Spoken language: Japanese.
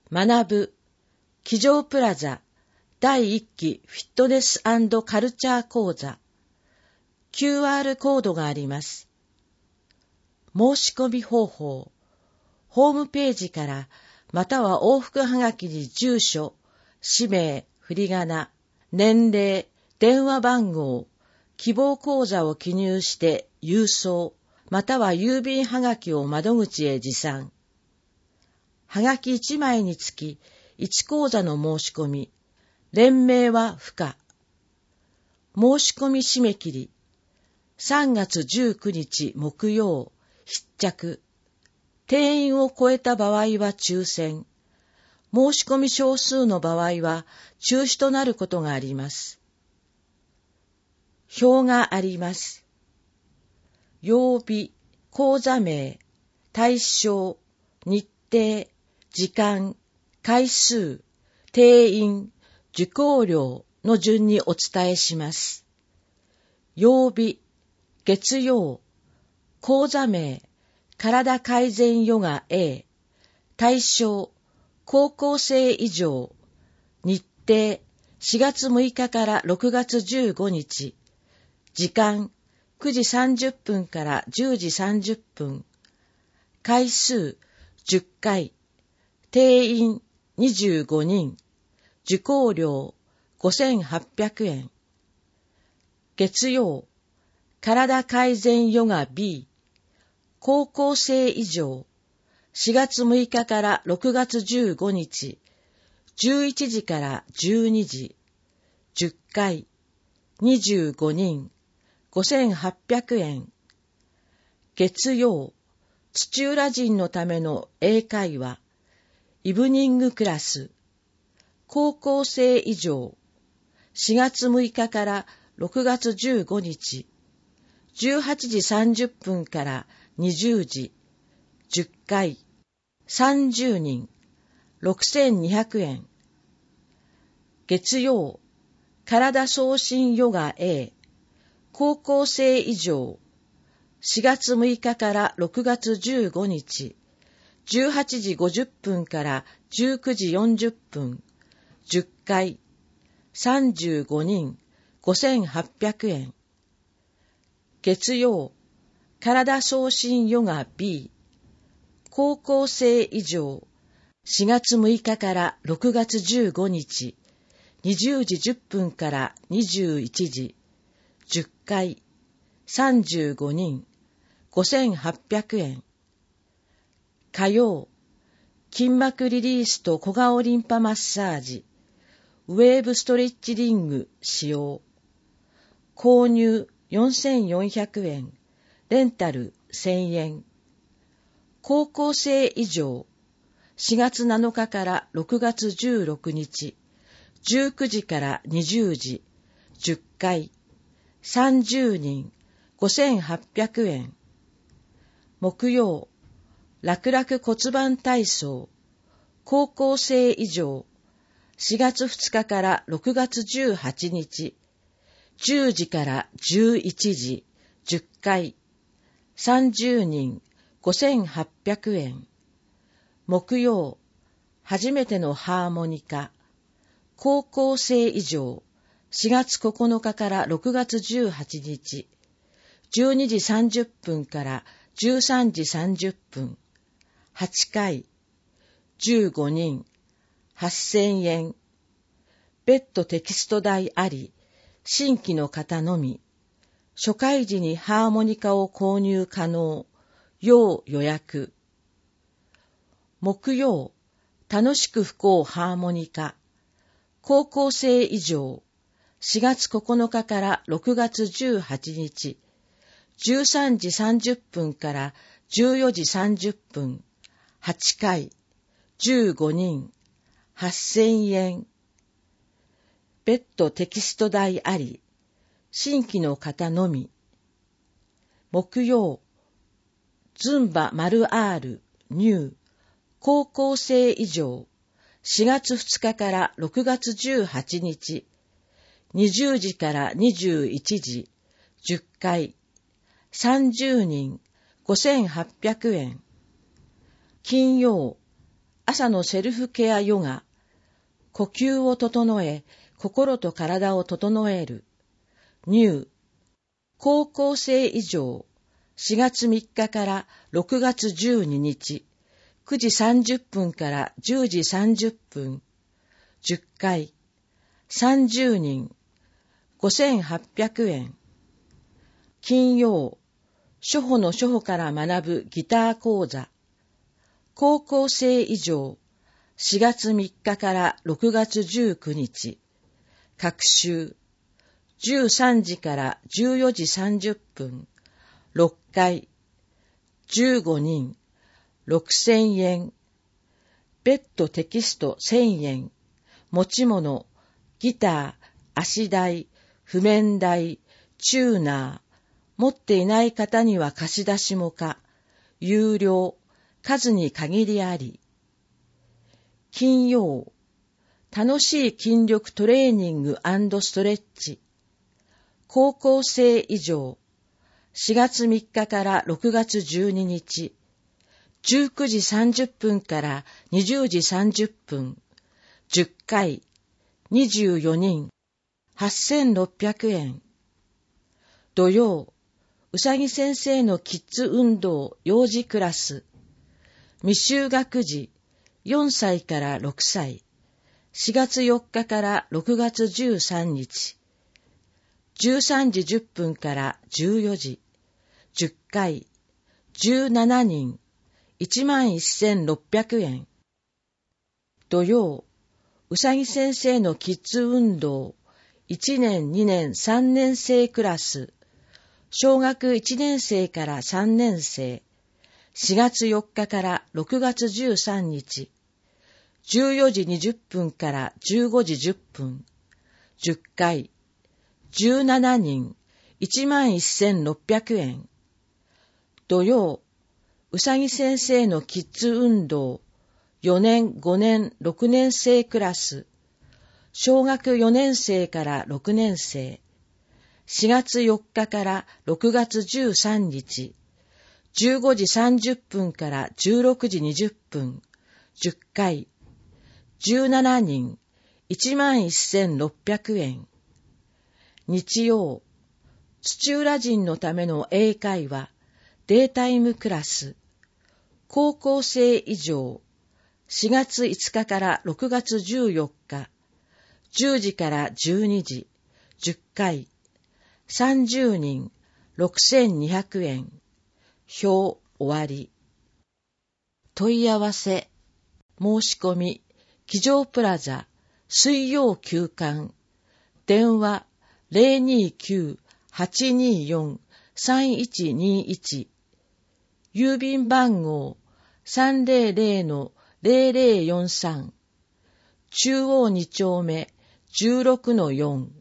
学ぶ、机上プラザ、第1期フィットネス&カルチャー講座。QR コードがあります。申し込み方法。ホームページから、または往復はがきに住所、氏名、振り仮名、年齢、電話番号、希望口座を記入して郵送、または郵便はがきを窓口へ持参。はがき1枚につき1口座の申し込み、連名は不可。申し込み締め切り、3月19日木曜、必着。定員を超えた場合は抽選。申し込み少数の場合は中止となることがあります。表があります。曜日、講座名、対象、日程、時間、回数、定員、受講料の順にお伝えします。曜日、月曜、講座名、体改善ヨガ A、対象、高校生以上、日程、4月6日から6月15日、時間、9時30分から10時30分、回数、10回、定員、25人、受講料、5,800円。月曜、体改善ヨガ B、高校生以上、4月6日から6月15日、11時から12時、10回、25人、5,800円。月曜、土浦人のための英会話、イブニングクラス、高校生以上、4月6日から6月15日、18時30分から20時、10回、30人、6,200円。月曜、体送信ヨガ A、高校生以上、4月6日から6月15日、18時50分から19時40分、10回、35人、5,800円。月曜、体送信ヨガ B、高校生以上、4月6日から6月15日、20時10分から21時、10回、35人、5,800円。火曜、筋膜リリースと小顔リンパマッサージ、ウェーブストレッチリング使用。購入4,400円、レンタル1,000円。高校生以上、4月7日から6月16日、19時から20時、10回、30人、5,800円。木曜、楽々骨盤体操、高校生以上、4月2日から6月18日、10時から11時、10回、30人、5,800円。木曜、初めてのハーモニカ、高校生以上、4月9日から6月18日、12時30分から13時30分、8回、15人、8,000円。別途テキスト代あり、新規の方のみ。初回時にハーモニカを購入可能。要予約。木曜、楽しく不幸ハーモニカ。高校生以上、4月9日から6月18日、13時30分から14時30分、8回、15人、8,000円。別途テキスト代あり、新規の方のみ。木曜、ズンバ丸 R ニュー、高校生以上、4月2日から6月18日、20時から21時、10回、30人、5,800円。金曜、 朝のセルフケアヨガ、呼吸を整え、心と体を整える。ニュー、高校生以上、4月3日から6月12日、9時30分から10時30分、10回、30人、5800円。金曜、初歩の初歩から学ぶギター講座。高校生以上、4月3日から6月19日、各週、13時から14時30分、6回、15人、6000円。別途テキスト1000円。持ち物、ギター、足台、譜面台、チューナー。持っていない方には貸し出しも可。有料、数に限りあり。金曜、楽しい筋力トレーニング&ストレッチ。高校生以上、4月3日から6月12日、19時30分から20時30分、10回、24人、8600円。土曜、うさぎ先生のキッズ運動幼児クラス。未就学児、4歳から6歳。4月4日から6月13日。13時10分から14時。10回、17人、11,600円。土曜、うさぎ先生のキッズ運動1年2年3年生クラス。小学1年生から3年生。4月4日から6月13日。14時20分から15時10分。10回。17人。11,600円。土曜。うさぎ先生のキッズ運動。4年5年6年生クラス。小学4年生から6年生。4月4日から6月13日。15時30分から16時20分。10回。17人。11,600円。日曜。土浦人のための英会話。データイムクラス。高校生以上。4月5日から6月14日。10時から12時。10回。30人。6200円。表終わり。問い合わせ。申し込み。机上プラザ。水曜休館。電話。029-824-3121。郵便番号。300-0043。中央2丁目 16-4。